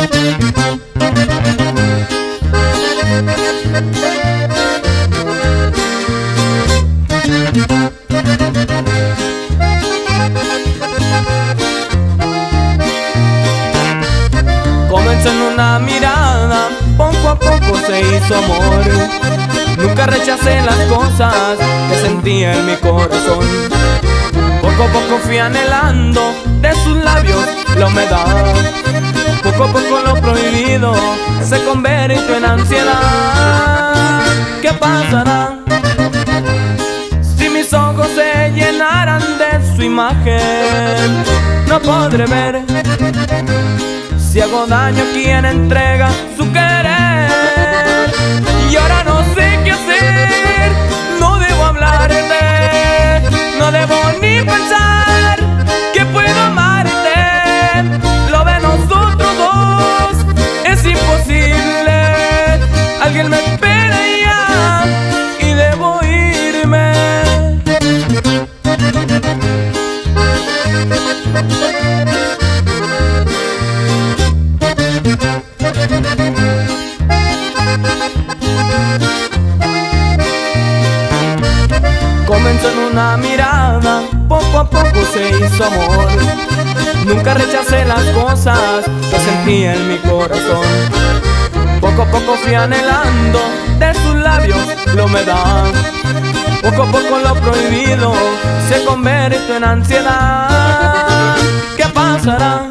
Comenzó en una mirada, poco a poco se hizo amor. Nunca rechacé las cosas que sentía en mi corazón. Poco a poco fui anhelando de sus labios la humedad. Poco a poco lo prohibido se convirtió en ansiedad. ¿Qué pasará si mis ojos se llenaran de su imagen? No podré ver si hago daño a quien entrega su querer. Y ahora no sé qué hacer, no debo hablarte, no debo ni pensar que puedo amarte. Lo de nosotros dos es imposible. Alguien me espera ya y debo irme. Comenzó en una mirada, poco a poco se hizo amor. Nunca rechacé las cosas que sentía en mi corazón. Poco a poco fui anhelando de sus labios la humedad. Poco a poco lo prohibido se convirtió en ansiedad. ¿Qué pasará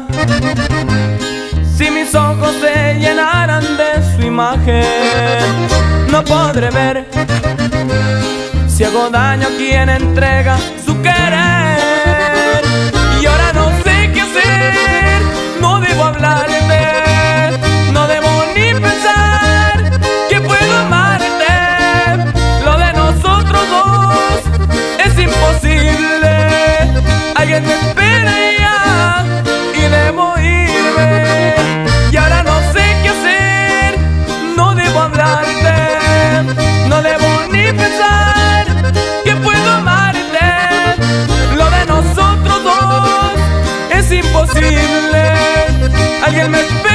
si mis ojos se llenaran de su imagen? No podré ver si hago daño a quien entrega su querer. Y ahora no sé qué hacer, no debo hablarte, no debo ni pensar que puedo amarte. Lo de nosotros dos es imposible. Alguien me espera ya y debo irme. Y ahora no sé qué hacer, no debo hablarte, no debo ni pensar que puedo amarte. Lo de nosotros dos es imposible. Alguien me espera.